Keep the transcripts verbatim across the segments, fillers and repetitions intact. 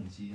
动机。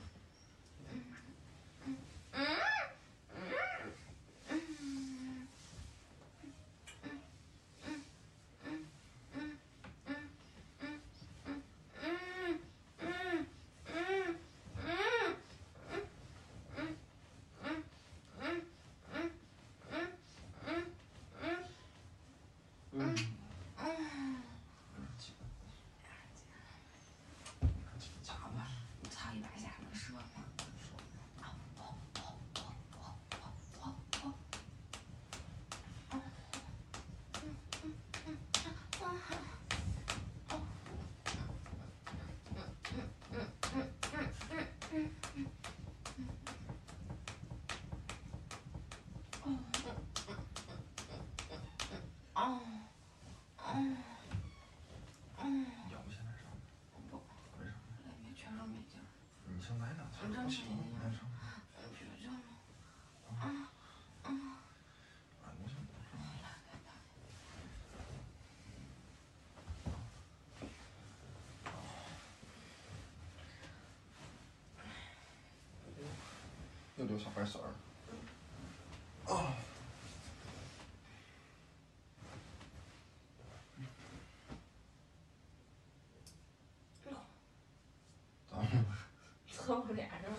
又流小白水儿。啊！咋了？ 侧我脸上。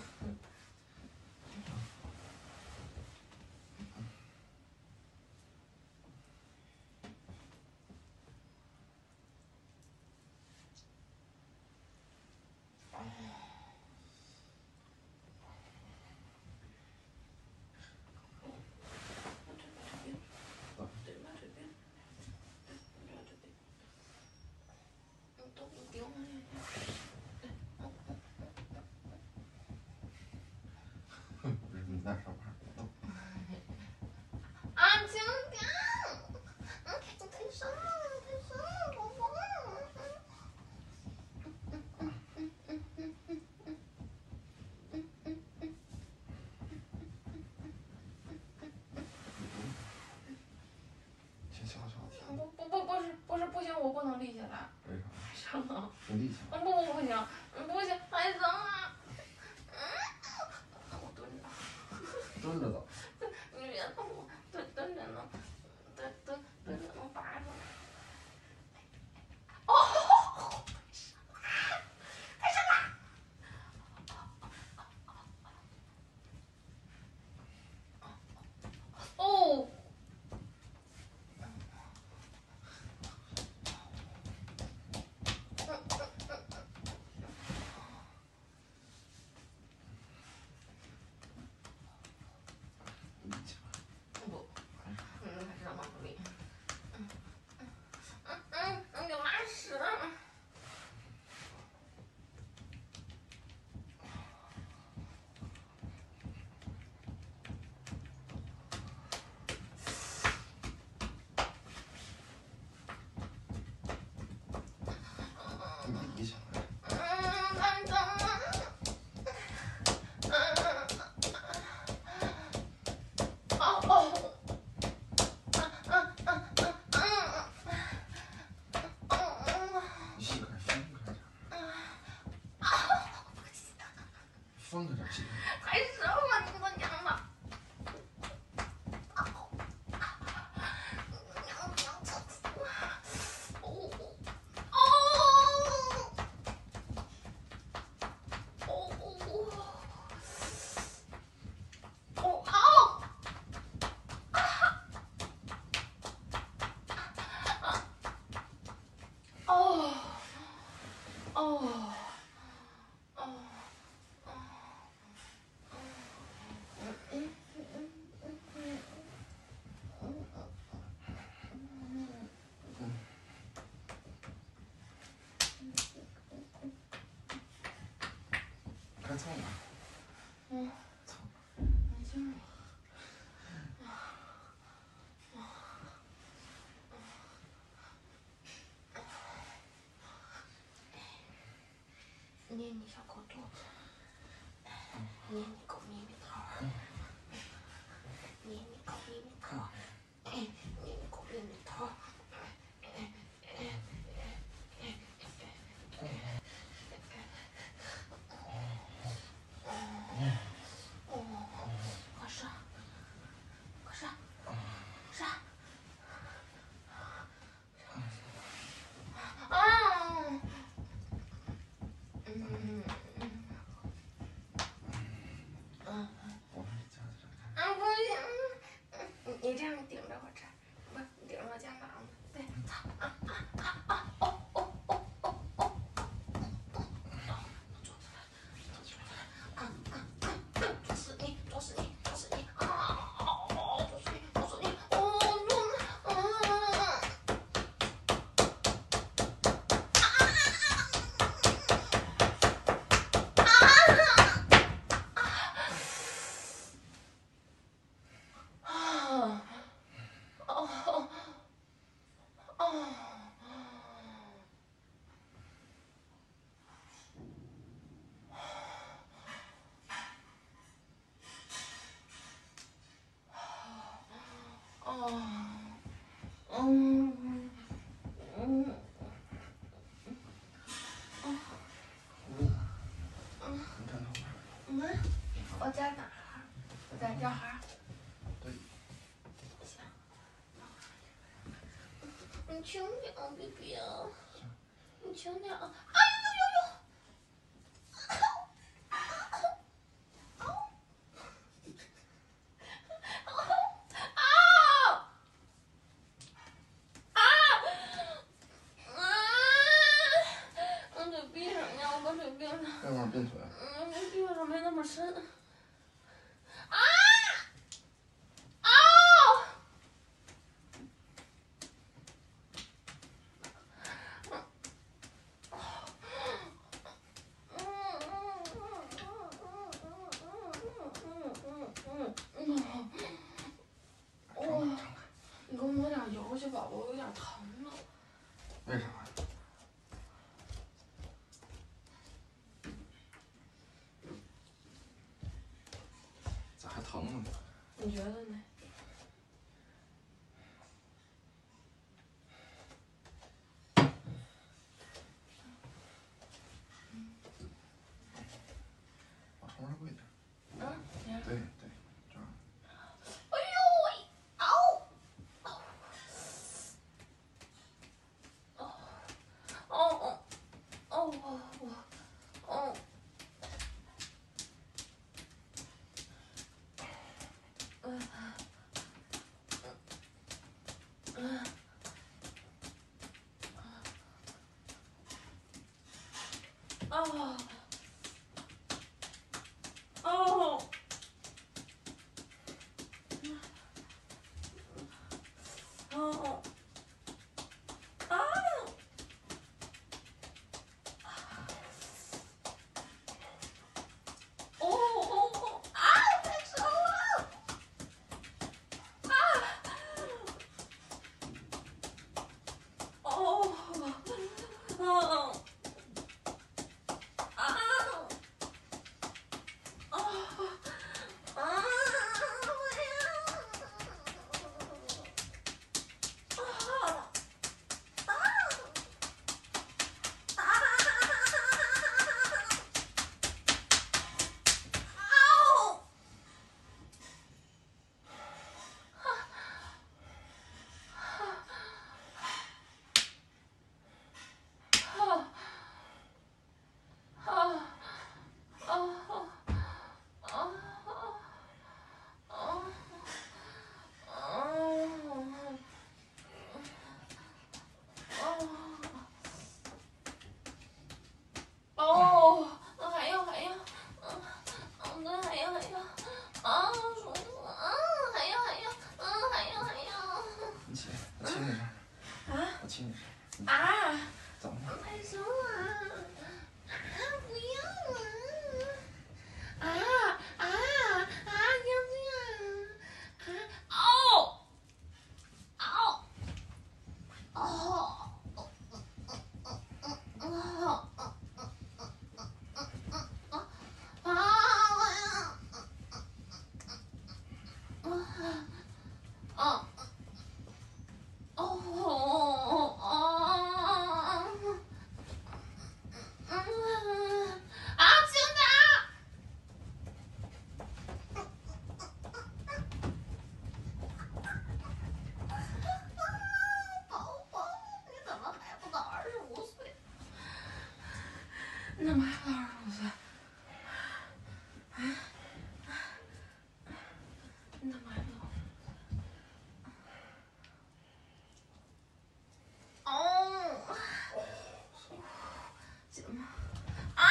你那上班。 啊，轻点！嗯，我太深了，太深了，宝宝。 先消消气。 不不不不是不是不行，我不能立起来。 为啥？ 太深了。 不立起来。 不不不行，不行，太深了。嗯，我蹲着。 蹲着走。 你别动我，蹲蹲着能，蹲蹲蹲着能拔出来。哦，太深了，哦。 立起来。 嗯，太疼了。嗯。哦哦。嗯嗯嗯嗯嗯。 你膝盖分开点。 啊！ 分开点膝盖。 太深了，你个娘的！娘娘子。哦哦哦哦哦！哦哦哦。 该蹭了。 嗯。 蹭。 没劲了。捏你小狗肚子，捏你狗咪咪头，捏你狗咪咪头，捏你狗咪咪头。 嗯嗯嗯你看头发。 嗯，我在哪儿？我在这儿。 对。 行。你轻点啊 ，B B。你轻点啊！哎呦呦呦！ 要不然变腿。 嗯，你闭上没那么深。啊！啊！哦，你给我抹点油去吧，我有点疼了。 为啥呀？咋还疼呢？ 你觉得呢？ 往床上跪点。 嗯， 对对，这样。 哎呦喂！嗷！哦哦哦哦哦！嗯嗯。哦哦哦啊！哦哦啊！太疼了！啊！哦哦啊！啊啊！哦，还要还要，嗯，嗯，对，还要还要，啊，舒服，嗯，还要还要，嗯，还要还要。 你起来，我亲你这。 啊？ 我亲你这。 啊？ 怎么了？ 太凶了！啊，不要啊！啊啊啊！要这样？啊！哦！哦！哦！哦！你怎么还不到二十五岁？啊？你怎么还不到？哦，行吗？啊！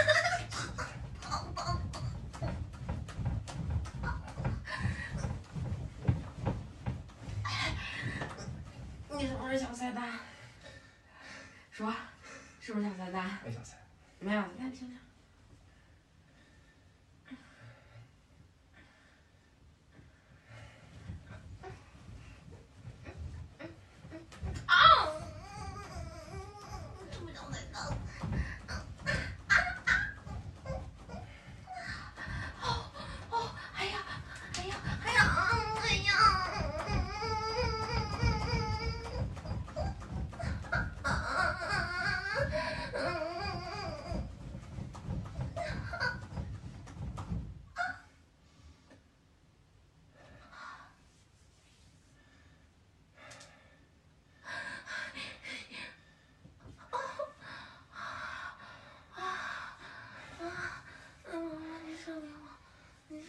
你是不是想塞蛋？说，是不是想塞蛋？ 没想塞。 没有，你看听听。啊！这不想塞蛋。哦哦，哎呀，哎呀，哎呀，哎呀！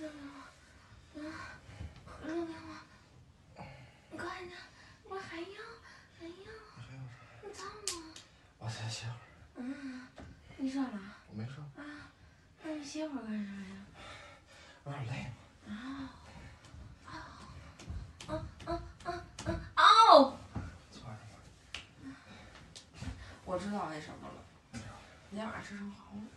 热的吗？快点，我还要，还要。你脏吗？ 我再歇会儿。 嗯，你热了？ 我没事。 啊，那你歇会儿干啥呀？ 有点累嘛。 啊啊啊啊啊啊！嗷！ 错什么？ 我知道为什么了。你今晚吃成蚝了。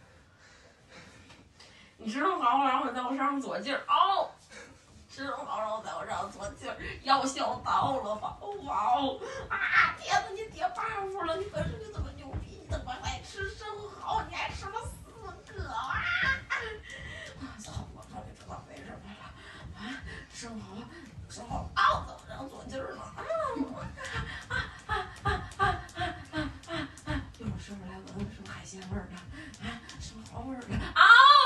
你吃成蚝了，然后你在我身上左劲儿，嗷！吃成蚝，然后在我身上左劲儿，要笑到了吧？哇哦！啊！天哪，你叠 buff 了！你本身就这么牛逼，你怎么还吃生蚝？你还吃了四个啊！啊！操！我终于知道为什么了。啊！生蚝，生蚝，嗷！在我身上左劲儿呢。啊！啊啊啊啊啊啊啊！一会儿师傅来闻闻，是不是海鲜味儿的？啊，生蚝味儿的。嗷！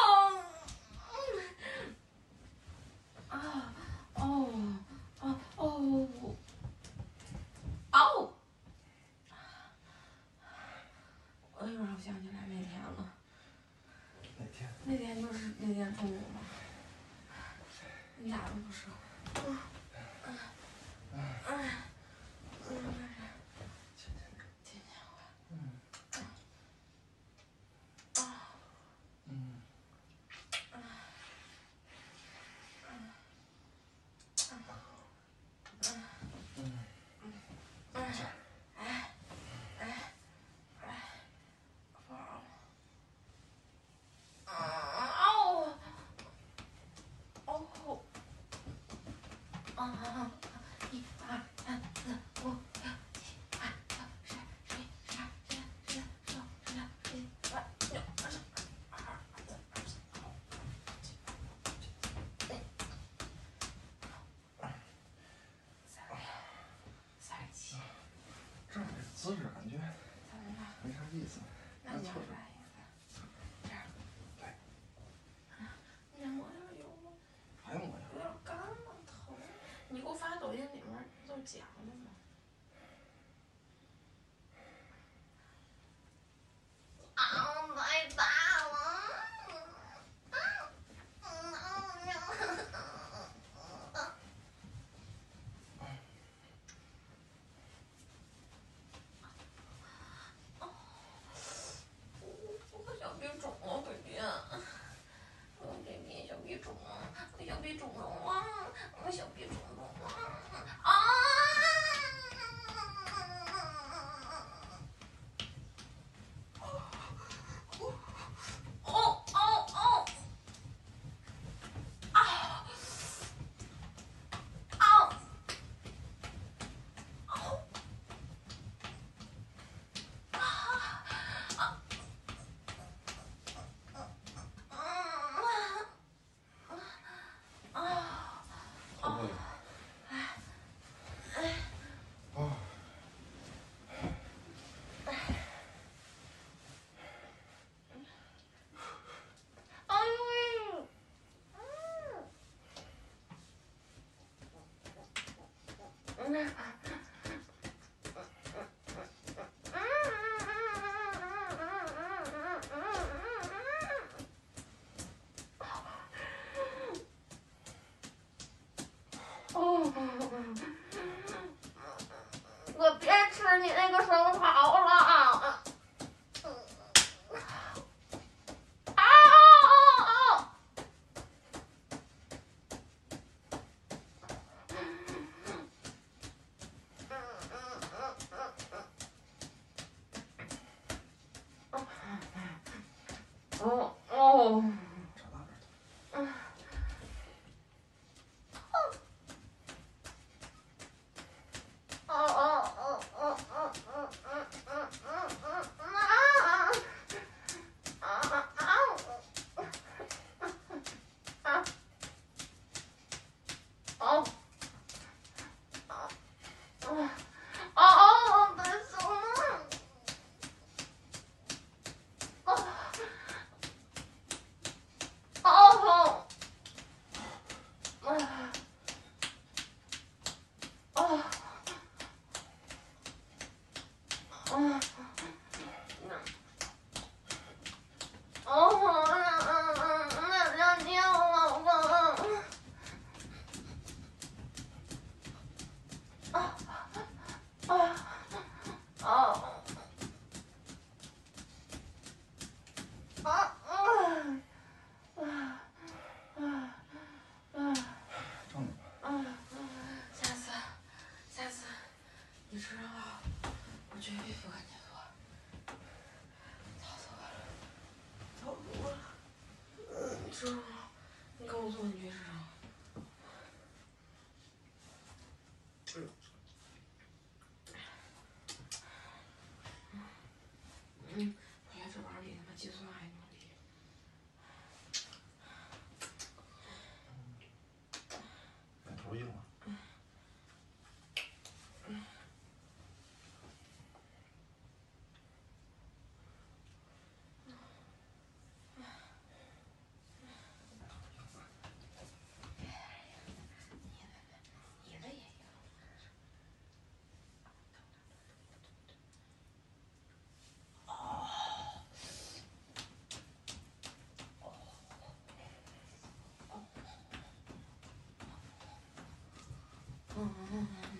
啊！哦！哦哦！哦！我又让我想起来那天了。 哪天？ 那天就是那天中午嘛。你咋都不说？嗯嗯嗯嗯嗯。 亲亲你。 亲亲我。 嗯。 啊。 嗯。 啊。 姿势感觉没啥意思。 那你要啥意思？这样。 对。 你再抹点油吗？ 还用抹呀？ 有点干了，疼。你给我发抖音里面都讲的吗？啊！太大了。我别吃你那个生蚝了啊！啊！哦哦。 是吗？你告诉我你去吃啥？嗯，我觉得这玩意儿比他妈计算还牛逼。 买头硬了。 你的也有。嗯嗯嗯。